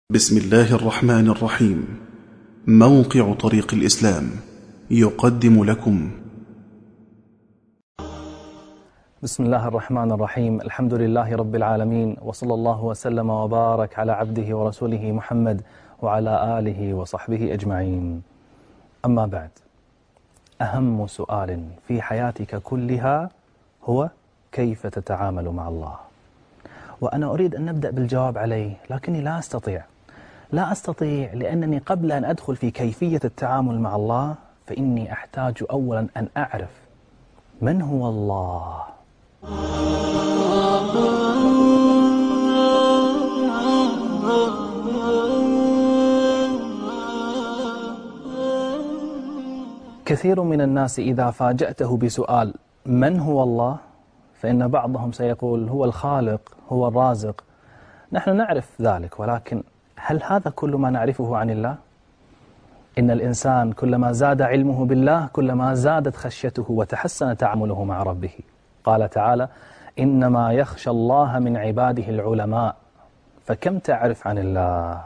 بسم الله الرحمن الرحيم. موقع طريق الإسلام يقدم لكم. بسم الله الرحمن الرحيم. الحمد لله رب العالمين، وصلى الله وسلم وبارك على عبده ورسوله محمد وعلى آله وصحبه أجمعين. أما بعد، أهم سؤال في حياتك كلها هو كيف تتعامل مع الله. وأنا أريد أن نبدأ بالجواب عليه، لكني لا أستطيع لأنني قبل أن أدخل في كيفية التعامل مع الله فإني أحتاج أولا أن أعرف من هو الله. كثير من الناس إذا فاجأته بسؤال من هو الله، فإن بعضهم سيقول هو الخالق، هو الرازق. نحن نعرف ذلك، ولكن هل هذا كل ما نعرفه عن الله؟ إن الإنسان كلما زاد علمه بالله كلما زادت خشيته وتحسن تعامله مع ربه. قال تعالى: إنما يخشى الله من عباده العلماء. فكم تعرف عن الله؟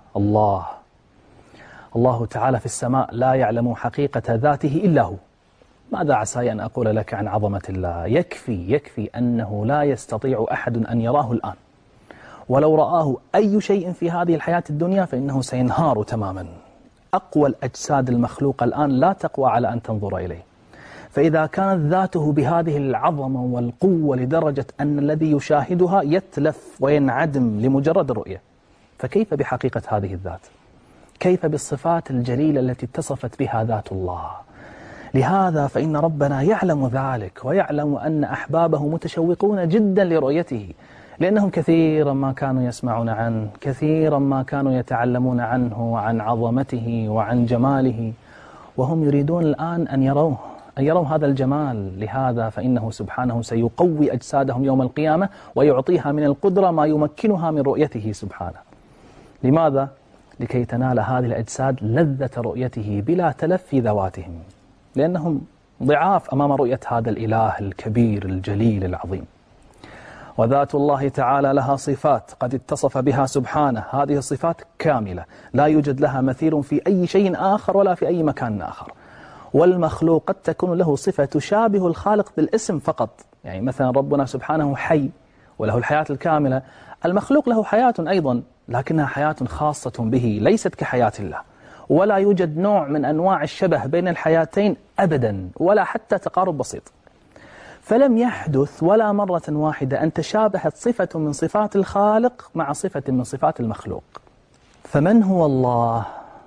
الله تعالى في السماء، لا يعلم حقيقة ذاته إلا هو. ماذا عسى أن أقول لك عن عظمة الله؟ يكفي أنه لا يستطيع أحد أن يراه الآن، ولو رآه أي شيء في هذه الحياة الدنيا فإنه سينهار تماما. أقوى الأجساد المخلوقة الآن لا تقوى على أن تنظر إليه، فإذا كانت ذاته بهذه العظمة والقوة لدرجة أن الذي يشاهدها يتلف وينعدم لمجرد الرؤية، فكيف بحقيقة هذه الذات؟ كيف بالصفات الجليلة التي اتصفت بها ذات الله؟ لهذا فإن ربنا يعلم ذلك، ويعلم أن أحبابه متشوقون جدا لرؤيته، لأنهم كثيرا ما كانوا يسمعون عنه، كثيرا ما كانوا يتعلمون عنه وعن عظمته وعن جماله، وهم يريدون الآن أن يروا هذا الجمال. لهذا فإنه سبحانه سيقوي أجسادهم يوم القيامة ويعطيها من القدرة ما يمكنها من رؤيته سبحانه. لماذا؟ لكي تنال هذه الأجساد لذة رؤيته بلا تلف في ذواتهم، لأنهم ضعاف أمام رؤية هذا الإله الكبير الجليل العظيم. وذات الله تعالى لها صفات قد اتصف بها سبحانه، هذه الصفات كاملة لا يوجد لها مثيل في أي شيء آخر ولا في أي مكان آخر. والمخلوق قد تكون له صفة تشابه الخالق بالاسم فقط، يعني مثلا ربنا سبحانه حي وله الحياة الكاملة، المخلوق له حياة أيضا لكنها حياة خاصة به ليست كحياة الله، ولا يوجد نوع من أنواع الشبه بين الحياتين أبدا، ولا حتى تقارب بسيط. فلم يحدث ولا مرة واحدة أن تشابهت صفة من صفات الخالق مع صفة من صفات المخلوق. فمن هو الله؟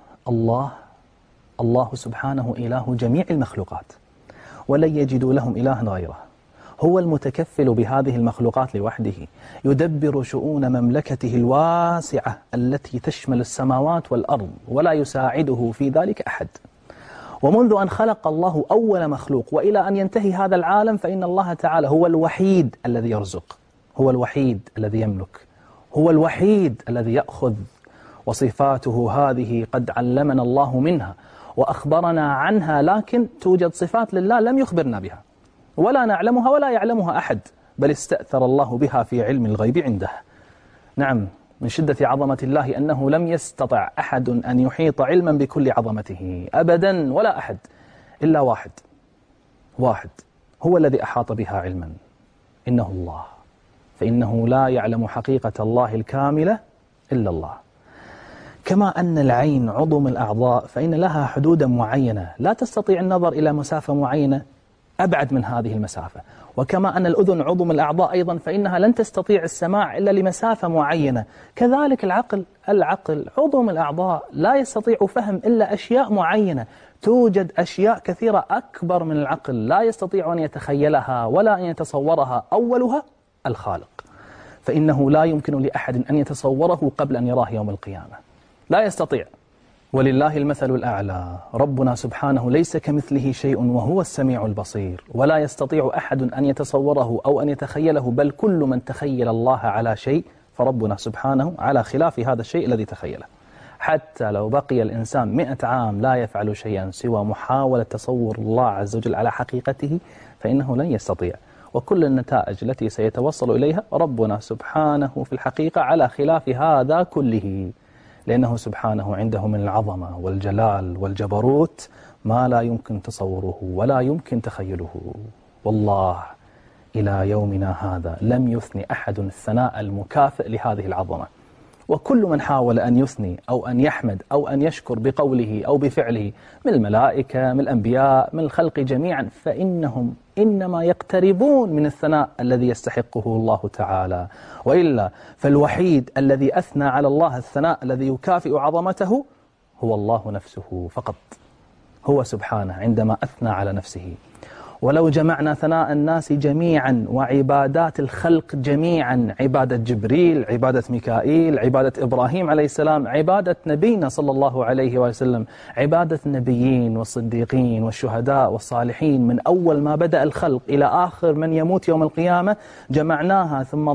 الله سبحانه إله جميع المخلوقات، ولن يجدوا لهم إلها غيره. هو المتكفل بهذه المخلوقات لوحده، يدبر شؤون مملكته الواسعة التي تشمل السماوات والأرض، ولا يساعده في ذلك أحد. ومنذ أن خلق الله أول مخلوق وإلى أن ينتهي هذا العالم فإن الله تعالى هو الوحيد الذي يرزق، هو الوحيد الذي يملك، هو الوحيد الذي يأخذ. وصفاته هذه قد علمنا الله منها وأخبرنا عنها، لكن توجد صفات لله لم يخبرنا بها ولا نعلمها ولا يعلمها أحد، بل استأثر الله بها في علم الغيب عنده. نعم، من شدة عظمة الله أنه لم يستطع أحد أن يحيط علما بكل عظمته أبدا، ولا أحد إلا واحد هو الذي أحاط بها علما، إنه الله. فإنه لا يعلم حقيقة الله الكاملة إلا الله. كما أن العين عضو من الأعضاء فإن لها حدودا معينة لا تستطيع النظر إلى مسافة معينة أبعد من هذه المسافة، وكما أن الأذن عضو من الأعضاء أيضا فإنها لن تستطيع السماع إلا لمسافة معينة، كذلك العقل عضو من الأعضاء لا يستطيع فهم إلا أشياء معينة. توجد أشياء كثيرة أكبر من العقل لا يستطيع أن يتخيلها ولا أن يتصورها، أولها الخالق، فإنه لا يمكن لأحد أن يتصوره قبل أن يراه يوم القيامة، لا يستطيع. ولله المثل الأعلى، ربنا سبحانه ليس كمثله شيء وهو السميع البصير، ولا يستطيع أحد أن يتصوره أو أن يتخيله، بل كل من تخيل الله على شيء فربنا سبحانه على خلاف هذا الشيء الذي تخيله. حتى لو بقي الإنسان 100 عام لا يفعل شيئا سوى محاولة تصور الله عز وجل على حقيقته فإنه لن يستطيع. وكل النتائج التي سيتوصل إليها ربنا سبحانه في الحقيقة على خلاف هذا كله. لأنه سبحانه عنده من العظمة والجلال والجبروت ما لا يمكن تصوره ولا يمكن تخيله. والله إلى يومنا هذا لم يثني أحد الثناء المكافئ لهذه العظمة. وكل من حاول أن يثني أو أن يحمد أو أن يشكر بقوله أو بفعله من الملائكة من الأنبياء من الخلق جميعا فإنهم إنما يقتربون من الثناء الذي يستحقه الله تعالى. وإلا فالوحيد الذي أثنى على الله الثناء الذي يكافئ عظمته هو الله نفسه فقط. هو سبحانه عندما أثنى على نفسه. ولو جمعنا ثناء الناس جميعا وعبادات الخلق جميعا، عبادة جبريل، عبادة ميكائيل، عبادة إبراهيم عليه السلام، عبادة نبينا صلى الله عليه وسلم، عبادة النبيين والصديقين والشهداء والصالحين من أول ما بدأ الخلق إلى آخر من يموت يوم القيامة، جمعناها ثم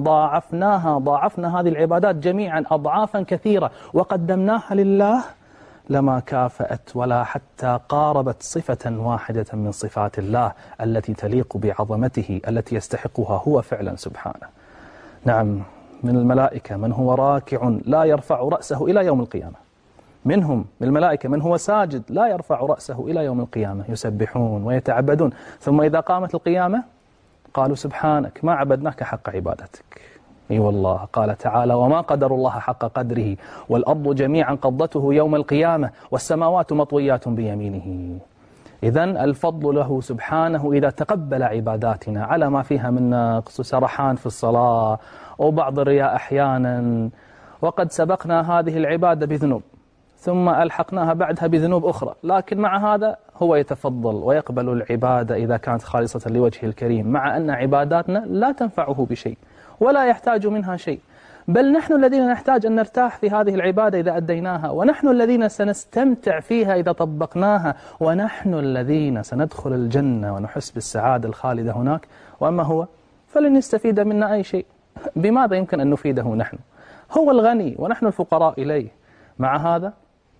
ضاعفنا هذه العبادات جميعا أضعافا كثيرة وقدمناها لله لما كافأت ولا حتى قاربت صفة واحدة من صفات الله التي تليق بعظمته التي يستحقها هو فعلا سبحانه. نعم، من الملائكة من هو راكع لا يرفع رأسه إلى يوم القيامة، منهم من الملائكة من هو ساجد لا يرفع رأسه إلى يوم القيامة، يسبحون ويتعبدون، ثم إذا قامت القيامة قالوا سبحانك ما عبدناك حق عبادتك. اي والله قال تعالى وما قدر الله حق قدره والأرض جميعا قبضته يوم القيامة والسماوات مطويات بيمينه. إذن الفضل له سبحانه إذا تقبل عباداتنا على ما فيها من نقص سرحان في الصلاة وبعض الرياء أحيانا، وقد سبقنا هذه العبادة بذنوب ثم ألحقناها بعدها بذنوب أخرى، لكن مع هذا هو يتفضل ويقبل العبادة إذا كانت خالصة لوجهه الكريم، مع أن عباداتنا لا تنفعه بشيء ولا يحتاج منها شيء، بل نحن الذين نحتاج أن نرتاح في هذه العبادة إذا أديناها، ونحن الذين سنستمتع فيها إذا طبقناها، ونحن الذين سندخل الجنة ونحس بالسعادة الخالدة هناك، وأما هو فلن يستفيد منا أي شيء. بماذا يمكن أن نفيده نحن؟ هو الغني ونحن الفقراء إليه. مع هذا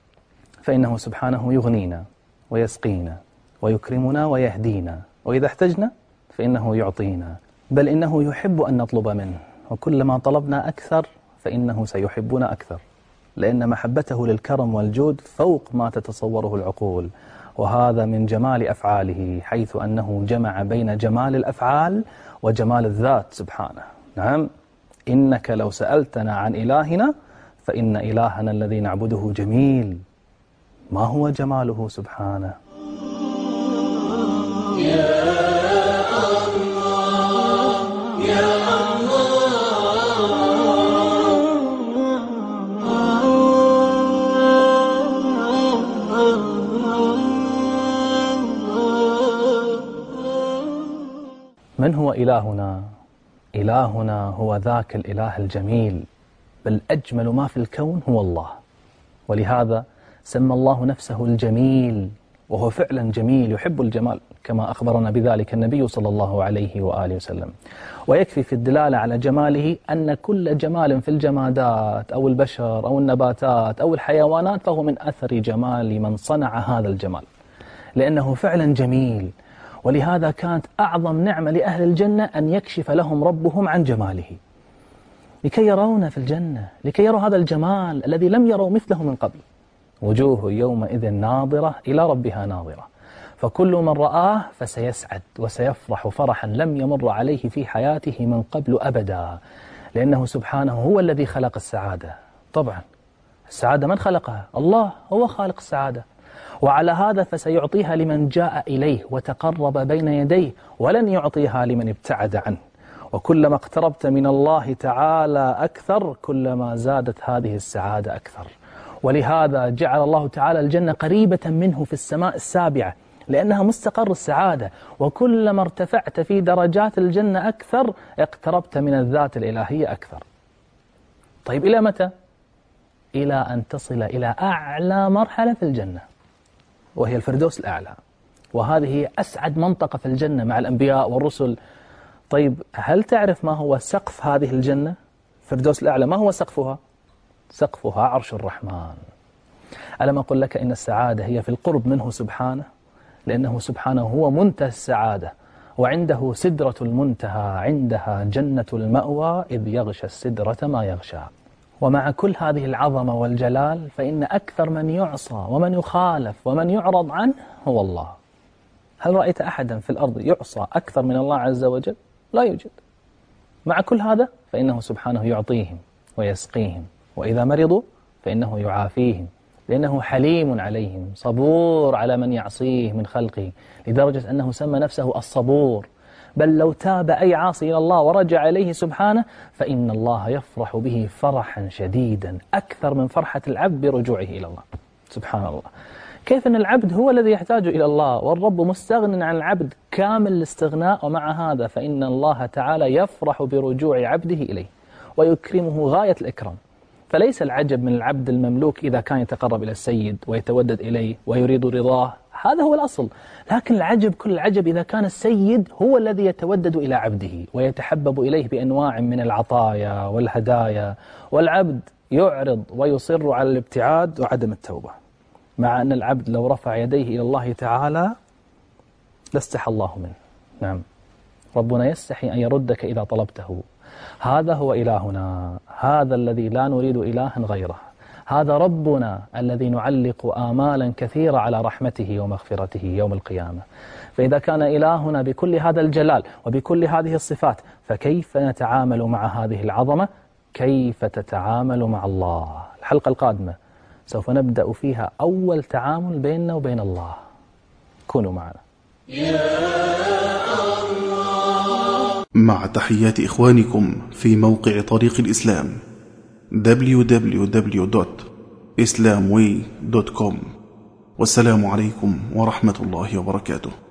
فإنه سبحانه يغنينا ويسقينا ويكرمنا ويهدينا، وإذا احتجنا فإنه يعطينا، بل إنه يحب أن نطلب منه، وكلما طلبنا أكثر فإنه سيحبنا أكثر، لأن محبته للكرم والجود فوق ما تتصوره العقول. وهذا من جمال أفعاله، حيث أنه جمع بين جمال الأفعال وجمال الذات سبحانه. نعم، إنك لو سألتنا عن إلهنا فإن إلهنا الذي نعبده جميل. ما هو جماله سبحانه؟ من هو إلهنا؟ إلهنا هو ذاك الإله الجميل، بل أجمل ما في الكون هو الله، ولهذا سمى الله نفسه الجميل، وهو فعلا جميل يحب الجمال كما أخبرنا بذلك النبي صلى الله عليه وآله وسلم. ويكفي في الدلالة على جماله أن كل جمال في الجمادات أو البشر أو النباتات أو الحيوانات فهو من أثر جمال من صنع هذا الجمال، لأنه فعلا جميل. ولهذا كانت أعظم نعمة لأهل الجنة أن يكشف لهم ربهم عن جماله، لكي يرون في الجنة، لكي يروا هذا الجمال الذي لم يروا مثله من قبل. وجوه يومئذ ناظرة إلى ربها ناظرة، فكل من رآه فسيسعد وسيفرح فرحا لم يمر عليه في حياته من قبل أبدا، لأنه سبحانه هو الذي خلق السعادة. طبعا السعادة من خلقها؟ الله، هو خالق السعادة، وعلى هذا فسيعطيها لمن جاء إليه وتقرب بين يديه، ولن يعطيها لمن ابتعد عنه. وكلما اقتربت من الله تعالى أكثر كلما زادت هذه السعادة أكثر. ولهذا جعل الله تعالى الجنة قريبة منه في السماء السابعة، لأنها مستقر السعادة، وكلما ارتفعت في درجات الجنة أكثر اقتربت من الذات الإلهية أكثر. طيب إلى متى؟ إلى أن تصل إلى أعلى مرحلة في الجنة، وهي الفردوس الأعلى، وهذه هي أسعد منطقة في الجنة مع الأنبياء والرسل. طيب هل تعرف ما هو سقف هذه الجنة؟ الفردوس الأعلى ما هو سقفها؟ سقفها عرش الرحمن. ألم أقل لك إن السعادة هي في القرب منه سبحانه، لأنه سبحانه هو منتهى السعادة، وعنده سدرة المنتهى، عندها جنة المأوى إذ يغشى السدرة ما يغشى. ومع كل هذه العظمة والجلال فإن أكثر من يعصى ومن يخالف ومن يعرض عنه هو الله. هل رأيت أحدا في الأرض يعصى أكثر من الله عز وجل؟ لا يوجد. مع كل هذا فإنه سبحانه يعطيهم ويسقيهم، وإذا مرضوا فإنه يعافيهم، لأنه حليم عليهم صبور على من يعصيه من خلقه، لدرجة أنه سمى نفسه الصبور. بل لو تاب أي عاصي إلى الله ورجع إليه سبحانه فإن الله يفرح به فرحا شديدا أكثر من فرحة العبد برجوعه إلى الله. سبحان الله، كيف أن العبد هو الذي يحتاج إلى الله والرب مستغن عن العبد كامل الاستغناء، ومع هذا فإن الله تعالى يفرح برجوع عبده إليه ويكرمه غاية الإكرام. فليس العجب من العبد المملوك إذا كان يتقرب إلى السيد ويتودد إليه ويريد رضاه، هذا هو الأصل. لكن العجب كل العجب إذا كان السيد هو الذي يتودد إلى عبده ويتحبب إليه بأنواع من العطايا والهدايا، والعبد يعرض ويصر على الابتعاد وعدم التوبة، مع أن العبد لو رفع يديه إلى الله تعالى لاستحى الله منه. نعم، ربنا يستحي أن يردك إذا طلبته. هذا هو إلهنا، هذا الذي لا نريد إلها غيره، هذا ربنا الذي نعلق آمالا كثيرة على رحمته ومغفرته يوم القيامة. فإذا كان إلهنا بكل هذا الجلال وبكل هذه الصفات، فكيف نتعامل مع هذه العظمة؟ كيف تتعامل مع الله؟ الحلقة القادمة سوف نبدأ فيها أول تعامل بيننا وبين الله. كونوا معنا. مع تحيات إخوانكم في موقع طريق الإسلام www.islamway.com. والسلام عليكم ورحمة الله وبركاته.